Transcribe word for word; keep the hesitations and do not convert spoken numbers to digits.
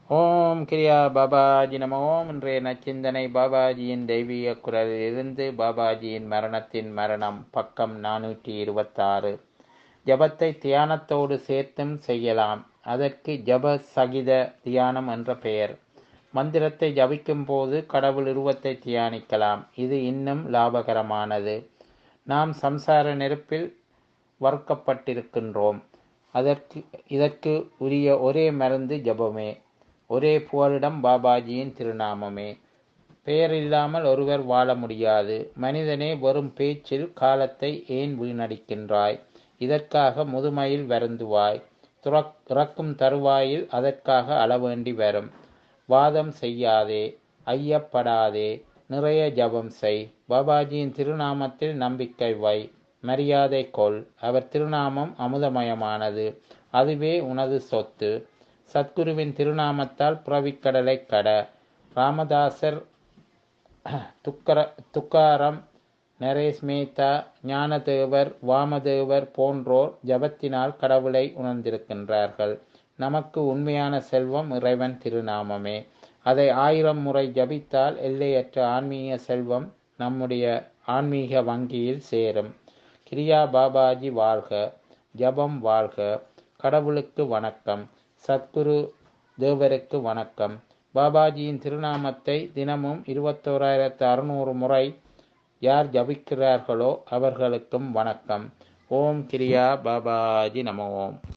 ஓம் கிரியா பாபாஜி நம ஓம். இன்றைய நச்சிந்தனை பாபாஜியின் தெய்வீக குரலில் இருந்து. பாபாஜியின் மரணத்தின் மரணம், பக்கம் நானூற்றி இருபத்தாறு. ஜபத்தை தியானத்தோடு சேர்த்தும் செய்யலாம். அதற்கு ஜப சகித தியானம் என்ற பெயர். மந்திரத்தை ஜபிக்கும் போது கடவுள் உருவத்தை தியானிக்கலாம். இது இன்னும் லாபகரமானது. நாம் சம்சார நெருப்பில் வறுக்கப்பட்டிருக்கின்றோம். அதற்கு இதற்கு உரிய ஒரே மருந்து ஜபமே. ஒரே புகலிடம் பாபாஜியின் திருநாமமே. பெயர் இல்லாமல் ஒருவர் வாழ முடியாது. மனிதனே, வெறும் பேச்சில் காலத்தை ஏன் வீணடிக்கின்றாய்? இதற்காக முதுமையில் வருந்துவாய். துறக் இறக்கும் தருவாயில் அதற்காக அளவேண்டி வரும். வாதம் செய்யாதே, ஐயப்படாதே, நிறைய ஜபம் செய். பாபாஜியின் திருநாமத்தில் நம்பிக்கை வை, மரியாதை கொள். அவர் திருநாமம் அமுதமயமானது, அதுவே உனது சொத்து. சத்குருவின் திருநாமத்தால் புறவிக்கடலை கட. ராமதாசர், துக்கர துக்காரம், நரேஷ் மேத்தா, ஞானதேவர், வாமதேவர் போன்றோர் ஜபத்தினால் கடவுளை உணர்ந்திருக்கின்றார்கள். நமக்கு உண்மையான செல்வம் இறைவன் திருநாமமே. அதை ஆயிரம் முறை ஜபித்தால் எல்லையற்ற ஆன்மீக செல்வம் நம்முடைய ஆன்மீக வங்கியில் சேரும். கிரியா பாபாஜி வாழ்க, ஜபம் வாழ்க. கடவுளுக்கு வணக்கம், சத்குரு தேவருக்கு வணக்கம். பாபாஜியின் திருநாமத்தை தினமும் இருபத்தோராயிரத்து அறுநூறு முறை யார் ஜபிக்கிறார்களோ அவர்களுக்கும் வணக்கம். ஓம் கிரியா பாபாஜி நம ஓம்.